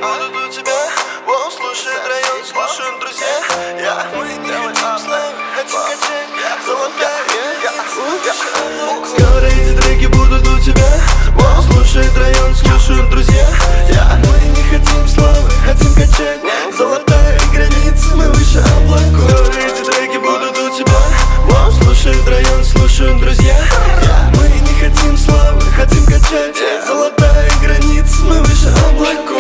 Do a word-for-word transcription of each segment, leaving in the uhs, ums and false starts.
будут у тебя. Воу, слушает район, слушают друзья. Я, мы не хотим славы, хотим качать. Золотая граница. Скоро эти треки будут у тебя. Воу, слушает район, слушают друзья. Я, мы не хотим славы, хотим качать. Золотая граница, мы выше облаков. Скоро эти треки будут у тебя. Воу, слушает район, слушают друзья. Я, мы не хотим славы, хотим качать. Золотая граница, мы выше облаков.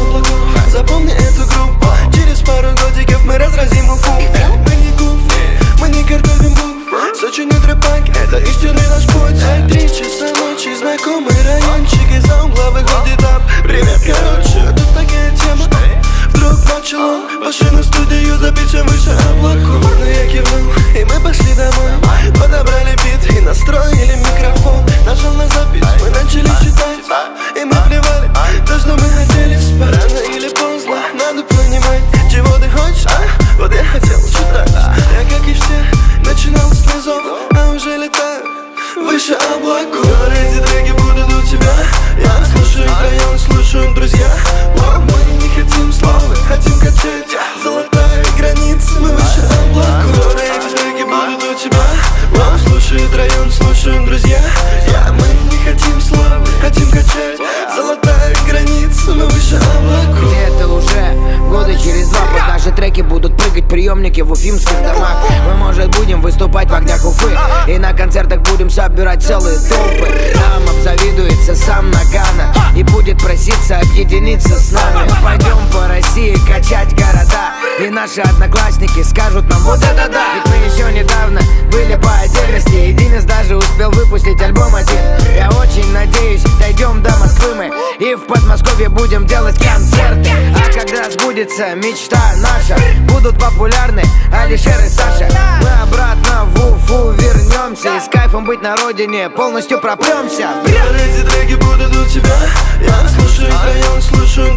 Запомни эту группу. Через пару годиков мы разразим уфу. Мы не гуф, мы не картовим буф. Сочи не трэпак, это истинный наш путь. Три часа ночи, знакомый райончик. Из-за угла выходит ап. Привет, короче, тут такая тема. Вдруг начало пошли на студию, запишем выше облаков. Но я кивнул, и мы пошли домой. Подобрали бит и настроили микрофон. Нажал на запись, мы начали читать. И мы плевали, то, что мы хотели спать. Рано или поздно, надо понимать, чего ты хочешь, а? Вот я хотел читать. Я, как и все, начинал с низов, а уже летаю выше облаков. Скоро эти треки будут у тебя. Я слушаю район, слушаю друзья. О, мы не хотим славы, хотим качать. Золотая граница, мы выше облаков. Скоро эти треки будут у тебя. О, слушает район, слушаю друзья. Я, мы не хотим славы, хотим качать. Золотая граница, мы выше облаков. Где-то уже года через два под наши треки будут прыгать приемники в уфимских домах. Мы, может, будем выступать в огнях Уфы, и на концертах будем собирать целые толпы. Нам обзавидуется сам Нагано и будет проситься объединиться с нами. Пойдем по России качать города, и наши одноклассники скажут нам вот это да. Ведь мы еще недавно были по отдельности, и Денис даже успел выпустить альбом один. Я очень надеюсь, дойдем до Москвы мы, и в Подмосковье будем делать концерты. А когда сбудется мечта наша, будут популярны Алишер и Саша. Мы обратно в Уфу вернемся, и с кайфом быть на родине полностью пропремся. Эти треки будут у тебя. Я слушаю район, слушаю